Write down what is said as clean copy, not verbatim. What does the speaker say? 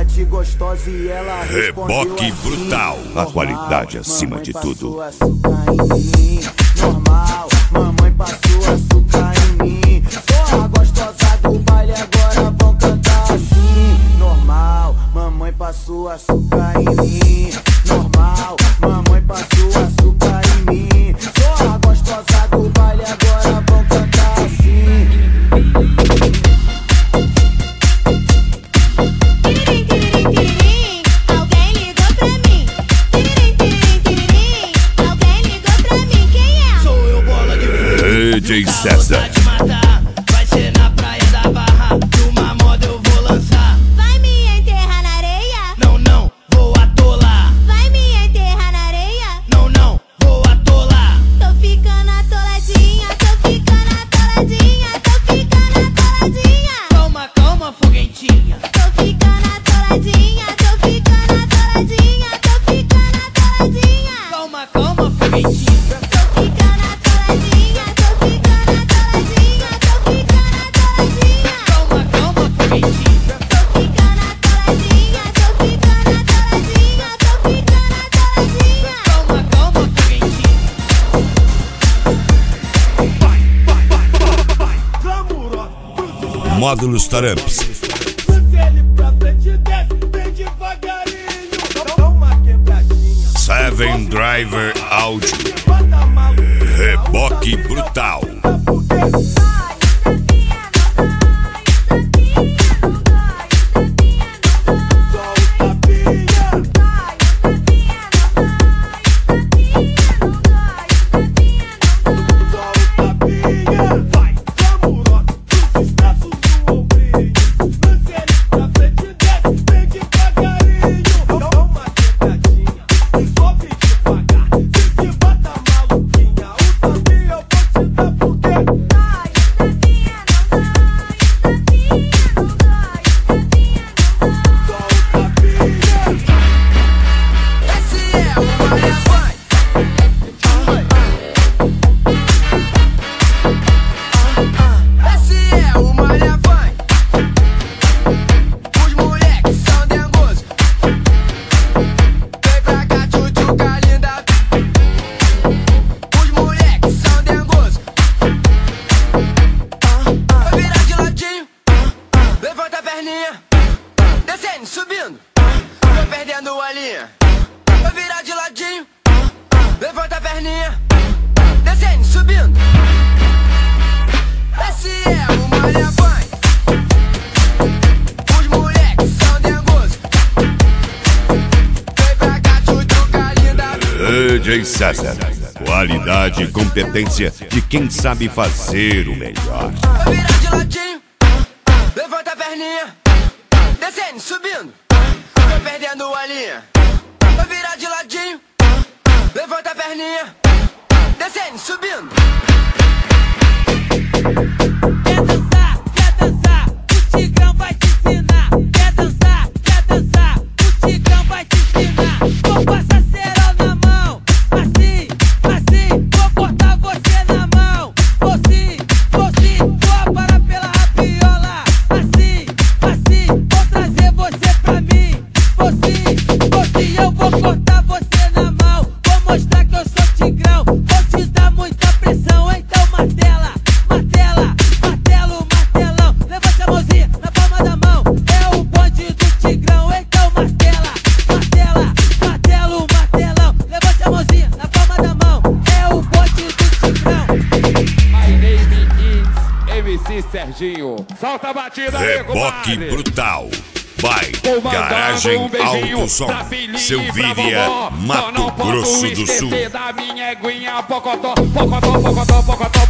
de gostosa e ela Reboque assim, brutal, normal, a qualidade acima mamãe de tudo. passou açúcar em mim, normal, mamãe passou açúcar em mim. Só a gostosa do baile agora vão cantar assim, normal, mamãe passou açúcar em mim, normal, mamãe passou açúcar em mim. Só a gostosa do baile agora vão cantar assim. Alguém ligou pra mim. Alguém ligou pra mim. Quem é? Sou eu, bola de fogo. DJ César. De matar. Vai ser na praia da Barra. De uma moda eu vou lançar. Vai me enterrar na areia? Não, não, vou atolar. Vai me enterrar na areia? Não, não, vou atolar. Tô ficando atoladinha, tô ficando atoladinha, tô ficando atoladinha. Calma, calma, foguentinha. Tô ficando atoladinha, tô ficando atoladinha, tô ficando atoladinha. Calma, calma, foguentinha. Tô ficando atoladinha, tô ficando atoladinha, tô ficando atoladinha. Calma, calma, foguentinha. Tô ficando atoladinha, tô ficando atoladinha, tô ficando atoladinha. Calma, calma, foguentinha. Módulos Taramps. Ele pra frente desce, bem devagarinho. Dá uma quebradinha. Seven Driver Audio. Bota mal. Reboque brutal. Descendo, subindo, tô perdendo a linha. Vou virar de ladinho, levanta a perninha. Descendo, subindo. Esse é o Malha Vai. Os moleques são dengosos. Vem pra cá, tchutchuca linda. DJ César. Qualidade e competência de quem sabe fazer o melhor. Vou virar de ladinho, levanta a perninha. Descendo, subindo, tô perdendo a linha. Vou virar de ladinho, levanta a perninha. Descendo, subindo. Quer dançar, o Tigrão vai te ensinar. Quer dançar, o Tigrão vai te ensinar. Vou passar cerol na mão, assim, vou cortar você na mão. Vou sim, vou parar pela rapiola. Assim, vou trazer você pra mim. Vou sim, eu vou cortar você na mão. Vou mostrar que eu sou Tigrão, vou te dar muita pressão. Então martela, martelão. Levanta a mãozinha na palma da mão. É o bonde do Tigrão, então martela, martelão. Levanta a mãozinha na palma da mão. É o bonde do Tigrão. My name is MC Serginho. Solta a batida aí, Reboque comadre. brutal. Vai, Vou mandar Garagem beijinho Alto Som, pra filhinha e Silvíria, pra vovó. Mato Não posso Grosso do Sul. esquecer da minha eguinha, pocotó.